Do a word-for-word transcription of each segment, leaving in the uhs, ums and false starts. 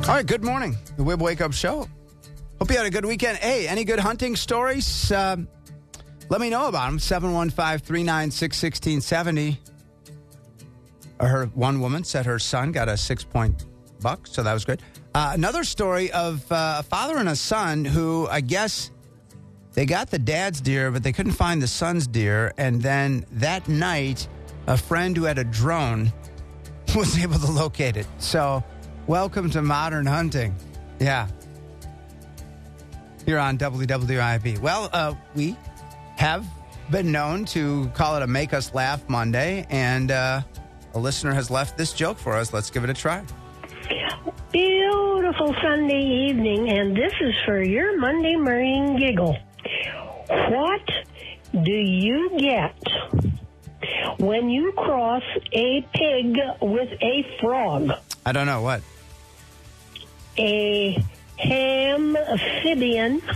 All right, good morning. The Wib Wake Up Show. Hope you had a good weekend. Hey, any good hunting stories? Uh, let me know about them. seven one five, three nine six, one six seven zero. Her one woman said her son got a six-point buck, so that was good. Uh, another story of uh, a father and a son who, I guess, they got the dad's deer, but they couldn't find the son's deer. And then that night, a friend who had a drone was able to locate it. So, welcome to modern hunting. Yeah. Here on W W I B. Well, uh, we have been known to call it a Make Us Laugh Monday, and uh, a listener has left this joke for us. Let's give it a try. Beautiful Sunday evening, and this is for your Monday morning giggle. What do you get when you cross a pig with a frog? I don't know. What? A amphibian.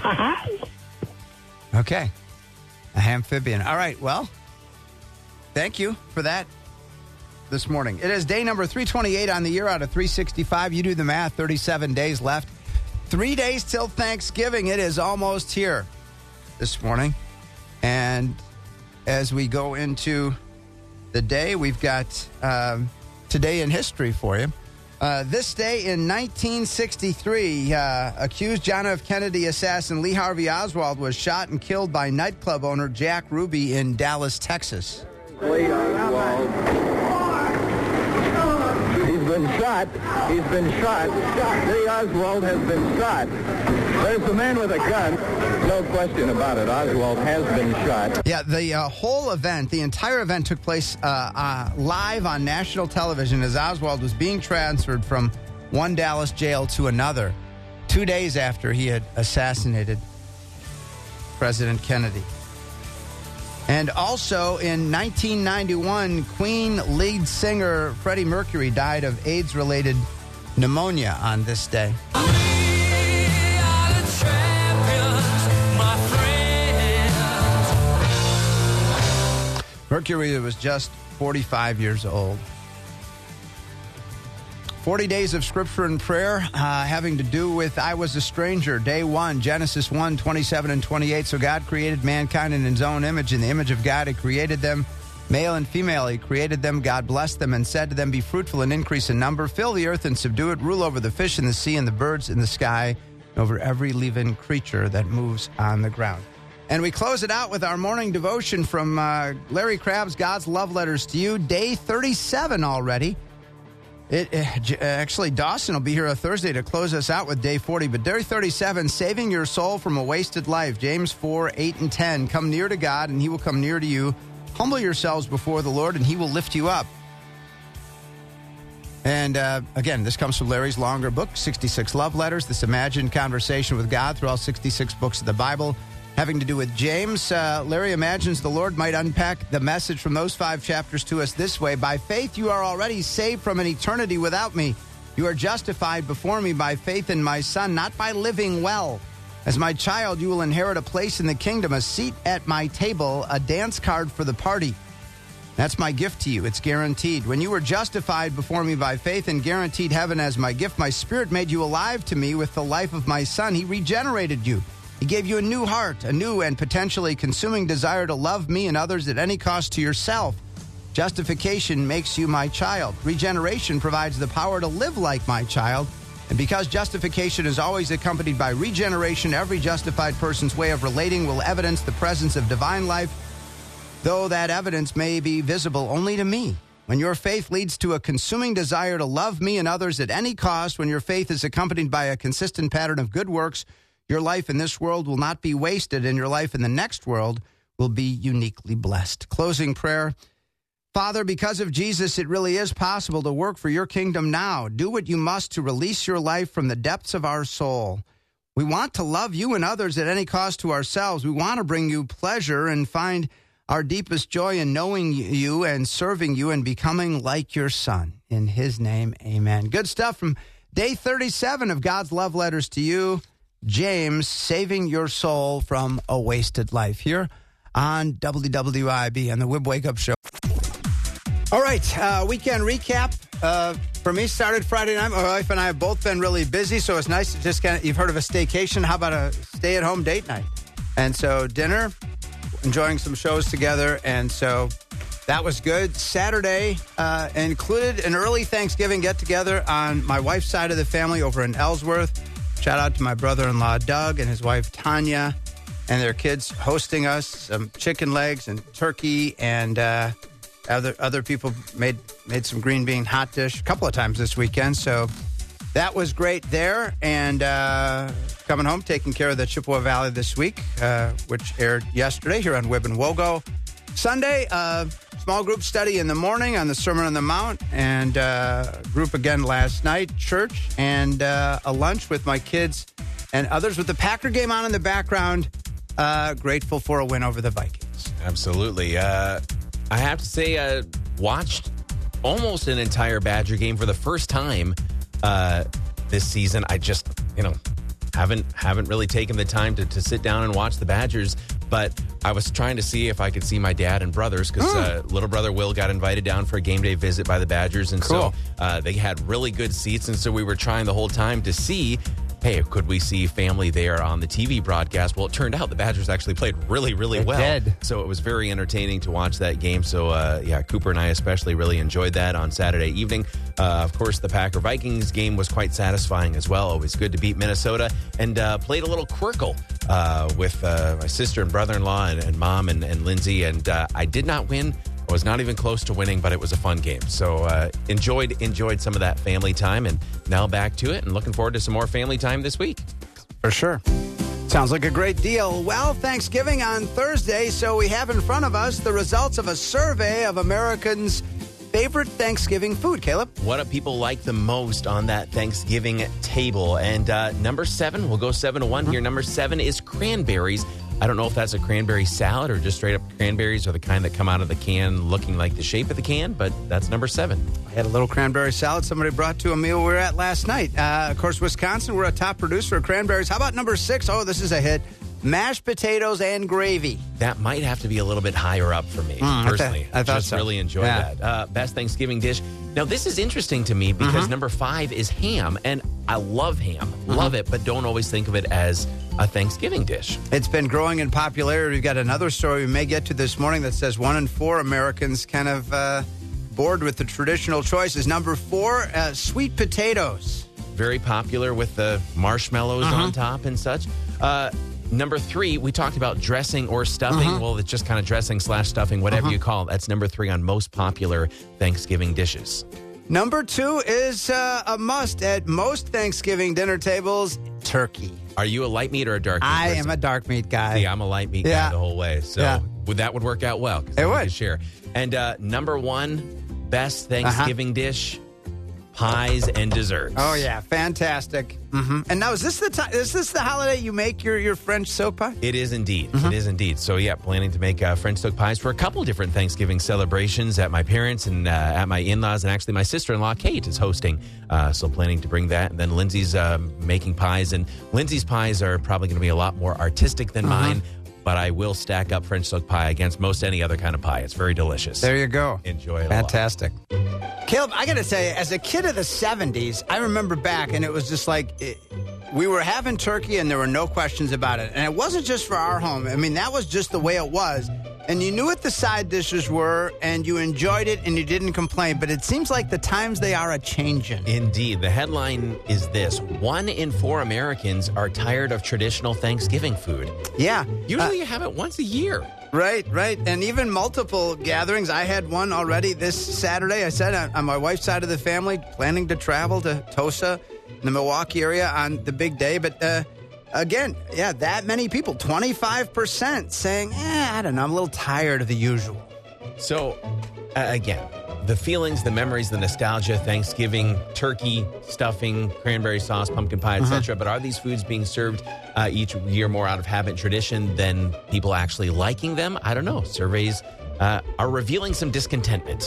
Okay. A amphibian. All right. Well, thank you for that this morning. It is day number three twenty-eight on the year out of three sixty-five. You do the math. thirty-seven days left. Three days till Thanksgiving. It is almost here this morning. And as we go into the day, we've got um, today in history for you. Uh, this day in nineteen sixty-three, uh, accused John F. Kennedy assassin Lee Harvey Oswald was shot and killed by nightclub owner Jack Ruby in Dallas, Texas. Lee Oswald. He's been shot. He's been shot. Lee Oswald has been shot. There's the man with a gun. No question about it. Oswald has been shot. Yeah, the uh, whole event, the entire event took place uh, uh, live on national television as Oswald was being transferred from one Dallas jail to another two days after he had assassinated President Kennedy. And also in nineteen ninety-one, Queen lead singer Freddie Mercury died of AIDS-related pneumonia on this day. Mercury was just forty-five years old. forty days of scripture and prayer uh, having to do with I was a stranger. Day one, Genesis one, twenty-seven and twenty-eight. So God created mankind in his own image. In the image of God, he created them. Male and female, he created them. God blessed them and said to them, be fruitful and increase in number. Fill the earth and subdue it. Rule over the fish in the sea and the birds in the sky, and over every living creature that moves on the ground. And we close it out with our morning devotion from uh, Larry Crabb's God's Love Letters to You, day thirty-seven already. It, uh, actually, Dawson will be here on Thursday to close us out with day forty. But day thirty-seven, saving your soul from a wasted life. James four, eight, and ten. Come near to God, and he will come near to you. Humble yourselves before the Lord, and he will lift you up. And uh, again, this comes from Larry's longer book, sixty-six Love Letters, this imagined conversation with God through all sixty-six books of the Bible. Having to do with James, uh, Larry imagines the Lord might unpack the message from those five chapters to us this way. By faith, you are already saved from an eternity without me. You are justified before me by faith in my Son, not by living well. As my child, you will inherit a place in the kingdom, a seat at my table, a dance card for the party. That's my gift to you. It's guaranteed. When you were justified before me by faith and guaranteed heaven as my gift, my Spirit made you alive to me with the life of my Son. He regenerated you. He gave you a new heart, a new and potentially consuming desire to love me and others at any cost to yourself. Justification makes you my child. Regeneration provides the power to live like my child. And because justification is always accompanied by regeneration, every justified person's way of relating will evidence the presence of divine life, though that evidence may be visible only to me. When your faith leads to a consuming desire to love me and others at any cost, when your faith is accompanied by a consistent pattern of good works, your life in this world will not be wasted, and your life in the next world will be uniquely blessed. Closing prayer. Father, because of Jesus, it really is possible to work for your kingdom now. Do what you must to release your life from the depths of our soul. We want to love you and others at any cost to ourselves. We want to bring you pleasure and find our deepest joy in knowing you and serving you and becoming like your Son. In his name, amen. Good stuff from day thirty-seven of God's Love Letters to You. James, saving your soul from a wasted life, here on W W I B on the Wib Wake Up Show. All right, uh, weekend recap. Uh, for me, started Friday night. My wife and I have both been really busy, so it's nice to just kind of, you've heard of a staycation. How about a stay-at-home date night? And so dinner, enjoying some shows together, and so that was good. Saturday uh, included an early Thanksgiving get-together on my wife's side of the family over in Ellsworth. Shout out to my brother-in-law, Doug, and his wife, Tanya, and their kids hosting us. Some chicken legs and turkey, and uh, other other people made made some green bean hot dish a couple of times this weekend. So that was great there. And uh, coming home, taking care of the Chippewa Valley this week, uh, which aired yesterday here on Wib and Wogo. Sunday, uh, small group study in the morning on the Sermon on the Mount, and uh, group again last night, church, and uh, a lunch with my kids and others with the Packer game on in the background. Uh, grateful for a win over the Vikings. Absolutely. Uh, I have to say, uh, watched almost an entire Badger game for the first time uh, this season. I just, you know, haven't haven't really taken the time to, to sit down and watch the Badgers. But I was trying to see if I could see my dad and brothers because mm. uh, little brother Will got invited down for a game day visit by the Badgers. And cool. so uh, they had really good seats. And so we were trying the whole time to see, hey, could we see family there on the T V broadcast? Well, it turned out the Badgers actually played really, really it well. Did. So it was very entertaining to watch that game. So, uh, yeah, Cooper and I especially really enjoyed that on Saturday evening. Uh, of course, the Packer-Vikings game was quite satisfying as well. Always good to beat Minnesota. And uh, played a little Quirkle uh, with uh, my sister and brother-in-law and, and mom and, and Lindsay. And uh, I did not win. I was not even close to winning, but it was a fun game. So uh, enjoyed enjoyed some of that family time, and now back to it and looking forward to some more family time this week. For sure. Sounds like a great deal. Well, Thanksgiving on Thursday, so we have in front of us the results of a survey of Americans' favorite Thanksgiving food. Caleb? What do people like the most on that Thanksgiving table? And uh, number seven, we'll go seven to one mm-hmm. here. Number seven is cranberries. I don't know if that's a cranberry salad or just straight up cranberries or the kind that come out of the can looking like the shape of the can, but that's number seven. I had a little cranberry salad somebody brought to a meal we were at last night. Uh, of course, Wisconsin, we're a top producer of cranberries. How about number six? Oh, this is a hit. Mashed potatoes and gravy. That might have to be a little bit higher up for me, mm, personally. I, th- I thought just so. really enjoyed yeah. that. Uh, best Thanksgiving dish. Now, this is interesting to me because mm-hmm. number five is ham, and I love ham. Mm-hmm. Love it, but don't always think of it as a Thanksgiving dish. It's been growing in popularity. We've got another story we may get to this morning that says one in four Americans kind of uh, bored with the traditional choices. Number four, uh, sweet potatoes. Very popular with the marshmallows mm-hmm. on top and such. Uh Number three, we talked about dressing or stuffing. Uh-huh. Well, it's just kind of dressing slash stuffing, whatever uh-huh. you call it. That's number three on most popular Thanksgiving dishes. Number two is uh, a must at most Thanksgiving dinner tables, turkey. Are you a light meat or a dark meat I person? am a dark meat guy. Yeah, I'm a light meat yeah. guy the whole way. So yeah. would that would work out well. It would. Share. And uh, number one, best Thanksgiving uh-huh. dish, pies and desserts. Oh, yeah. Fantastic. Mm-hmm. And now, is this the time? Is this the holiday you make your, your French soak pie? It is indeed. Mm-hmm. It is indeed. So, yeah, planning to make uh, French soak pies for a couple different Thanksgiving celebrations at my parents' and uh, at my in-laws. And actually, my sister-in-law, Kate, is hosting. Uh, so, planning to bring that. And then Lindsay's uh, making pies. And Lindsay's pies are probably going to be a lot more artistic than uh-huh. mine. But I will stack up French soak pie against most any other kind of pie. It's very delicious. There you go. Enjoy it. Fantastic. A lot. Caleb, I got to tell you, as a kid of the seventies, I remember back, and it was just like it, we were having turkey, and there were no questions about it. And it wasn't just for our home. I mean, that was just the way it was. And you knew what the side dishes were, and you enjoyed it, and you didn't complain. But it seems like the times they are a-changing. Indeed. The headline is this. One in four Americans are tired of traditional Thanksgiving food. Yeah. Usually uh, you have it once a year. Right, right. And even multiple gatherings. I had one already this Saturday. I said on, on my wife's side of the family, planning to travel to Tosa in the Milwaukee area on the big day. But uh, again, yeah, that many people, twenty-five percent saying, eh, I don't know, I'm a little tired of the usual. So, uh, again, the feelings, the memories, the nostalgia, Thanksgiving, turkey, stuffing, cranberry sauce, pumpkin pie, et cetera. Uh-huh. But are these foods being served uh, each year more out of habit and tradition than people actually liking them? I don't know. Surveys uh, are revealing some discontentment.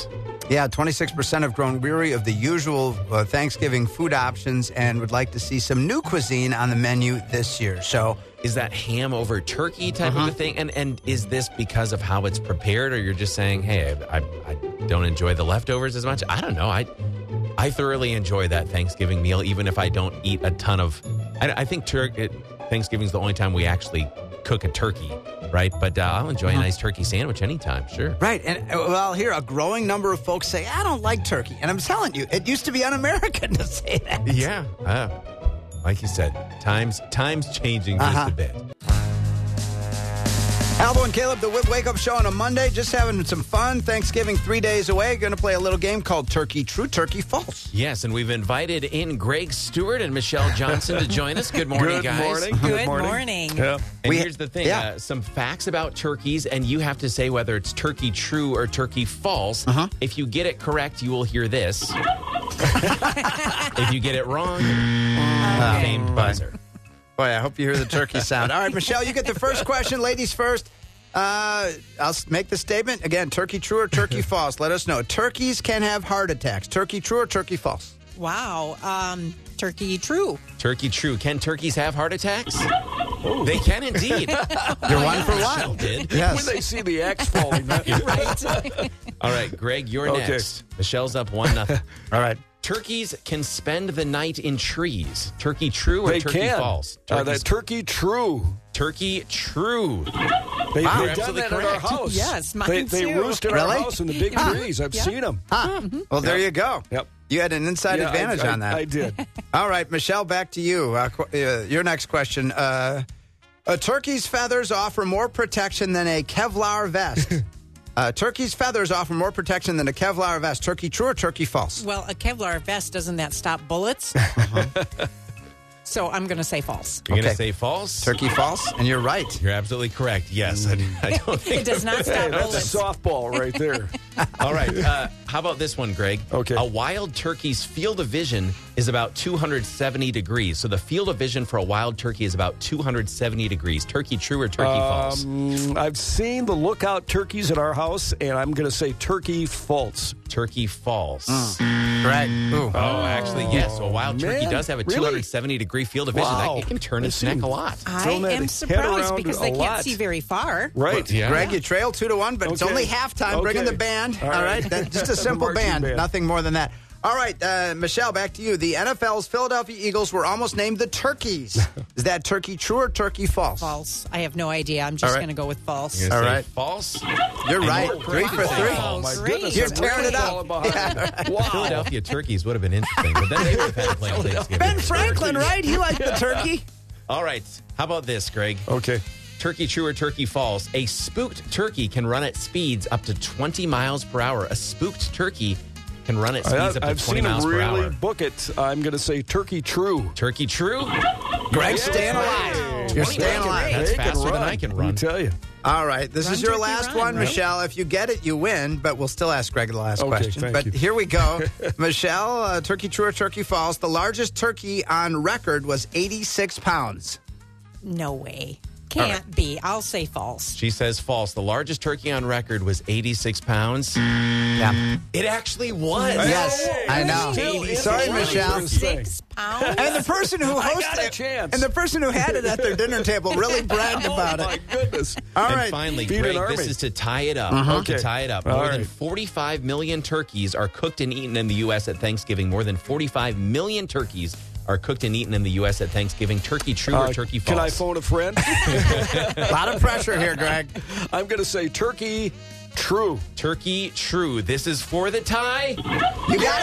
Yeah, twenty-six percent have grown weary of the usual uh, Thanksgiving food options and would like to see some new cuisine on the menu this year. So, is that ham over turkey type uh-huh. of a thing? And and is this because of how it's prepared, or you're just saying, hey, I, I, I don't enjoy the leftovers as much? I don't know. I I thoroughly enjoy that Thanksgiving meal, even if I don't eat a ton of. I, I think tur- it, Thanksgiving is the only time we actually cook a turkey, right? But uh, I'll enjoy uh-huh. a nice turkey sandwich anytime, sure. Right. And uh, well, here, a growing number of folks say, I don't like turkey. And I'm telling you, it used to be un-American to say that. Yeah. Uh, like you said, times times changing just uh-huh. a bit. Albo and Caleb, the Wake Up Show on a Monday. Just having some fun. Thanksgiving three days away. Going to play a little game called Turkey True, Turkey False. Yes, and we've invited in Greg Stewart and Michelle Johnson to join us. Good morning, Good guys. Morning. Good, Good morning. morning. Yeah. And We- here's the thing. yeah. Uh, some facts about turkeys, and you have to say whether it's turkey true or turkey false. Uh-huh. If you get it correct, you will hear this. If you get it wrong, uh, famed buzzer. Boy, I hope you hear the turkey sound. All right, Michelle, you get the first question. Ladies first. Uh, I'll s- make the statement. Again, turkey true or turkey false? Let us know. Turkeys can have heart attacks. Turkey true or turkey false? Wow. Um, turkey true. Turkey true. Can turkeys have heart attacks? They can indeed. You're one for Michelle one. did. Yes. When they see the axe falling. Right. All right, Greg, you're Okay. next. Michelle's up one nothing. All right. Turkeys can spend the night in trees. Turkey true or They turkey can. false? Uh, Turkeys- that turkey true. turkey true. They, Wow. They've You're done that absolutely at our correct. house. Yes, mine they, they too. roost in Really? our house in the big trees. I've Yeah. seen them. Huh. Well, there Yep. you go. Yep. You had an inside Yeah, advantage I, I, on that. I did. All right, Michelle, back to you. Uh, qu- uh, your next question. Uh, a turkey's feathers offer more protection than a Kevlar vest. uh, turkey's feathers offer more protection than a Kevlar vest. Turkey true or turkey false? Well, a Kevlar vest, doesn't that stop bullets? So I'm going to say false. You're going Okay. to say false? Turkey false? And you're right. You're absolutely correct. Yes. I, I don't think. It does not stop Hey, that's bullets. a softball right there. All right. Uh, how about this one, Greg? Okay. A wild turkey's field of vision is about two hundred seventy degrees. So the field of vision for a wild turkey is about two hundred seventy degrees. Turkey true or turkey false? Um, I've seen the lookout turkeys at our house, and I'm going to say turkey false. Turkey false. Right. Ooh. Oh, actually, yes. So a wild turkey man. does have a Really? two hundred seventy degree field of vision. Wow. That, it can turn its I've neck seen- a lot. I Thrown that am head surprised around because a they can't lot. see very far. Right. Yeah. Greg, you trail two to one, but it's Okay. only halftime. Bring in Okay. the band. All All right. right. That, just a The simple marching band. band. Nothing more than that. All right, uh, Michelle, back to you. The N F L's Philadelphia Eagles were almost named the Turkeys. Is that turkey true or turkey false? False. I have no idea. I'm All just right. going to go with false. You're gonna All say right. False. You're right. you're Three for correct. three. Oh, my Great. goodness. You're I'm tearing really it up. falling behind. Wow. Philadelphia turkeys would have been interesting, but then they would have had to play on Thanksgiving. Ben Franklin, right? He liked the turkey. All right. How about this, Greg? Okay. Turkey true or turkey false? A spooked turkey can run at speeds up to twenty miles per hour. A spooked turkey can run at speeds I, up to I've twenty seen him miles per really hour. book it. I'm going to say turkey true. Turkey true? Greg's staying alive. You're staying alive. That's They can faster than run. I can Let me run. tell you. All right, this Run, is your turkey, last run, one, right? Michelle. If you get it, you win, but we'll still ask Greg the last Okay, question. thank But you. here we go. Michelle, uh, turkey true or turkey false? The largest turkey on record was eighty-six pounds. No way. Can't be. I'll say false. She says false. The largest turkey on record was eighty-six pounds. Yeah. It actually was. Yes, I know. Still Sorry, in the Michelle. running. Six pounds? And the person who I hosted got a it, chance. and the person who had it at their dinner table really bragged about Oh, my it. goodness. All And right. finally, Feed an Greg, army. this is to tie it up. Okay. To tie it up. All More than right. forty-five million turkeys are cooked and eaten in the U S at Thanksgiving. More than forty-five million turkeys are cooked and eaten in the U S at Thanksgiving. Turkey true or Uh, turkey false? Can I phone a friend? A lot of pressure here, Greg. I'm going to say turkey true. Turkey true. This is for the tie. You got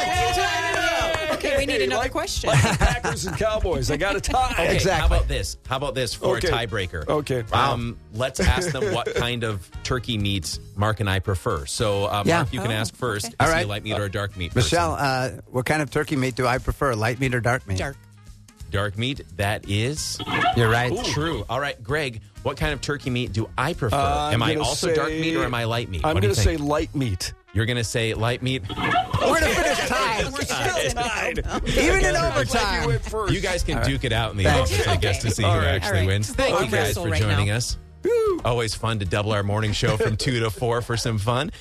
it. Okay, we need Hey, another like- question. Like the Packers and Cowboys. I got a tie. Okay, Exactly. How about this? How about this for Okay. a tiebreaker? Okay. Um, let's ask them what kind of turkey meat Mark and I prefer. So, uh, Yeah. Mark, you can Oh, ask first. okay. Is All he right. a light meat or a dark meat? person? Michelle, uh, what kind of turkey meat do I prefer? Light meat or dark meat? Dark. Dark meat. That is You're right. true. All right, Greg, what kind of turkey meat do I prefer? Uh, I'm am I gonna also say- dark meat or am I light meat? I'm what do going you to say think? light meat. You're going to say light meat? We're going to finish tied. We're still Tied. Even in You overtime. went first. You guys can duke it out in the Thanks. office, I guess, to see All who right. actually All right. wins. Thank I'll you guys wrestle for right joining now. us. Always fun to double our morning show from two to four for some fun.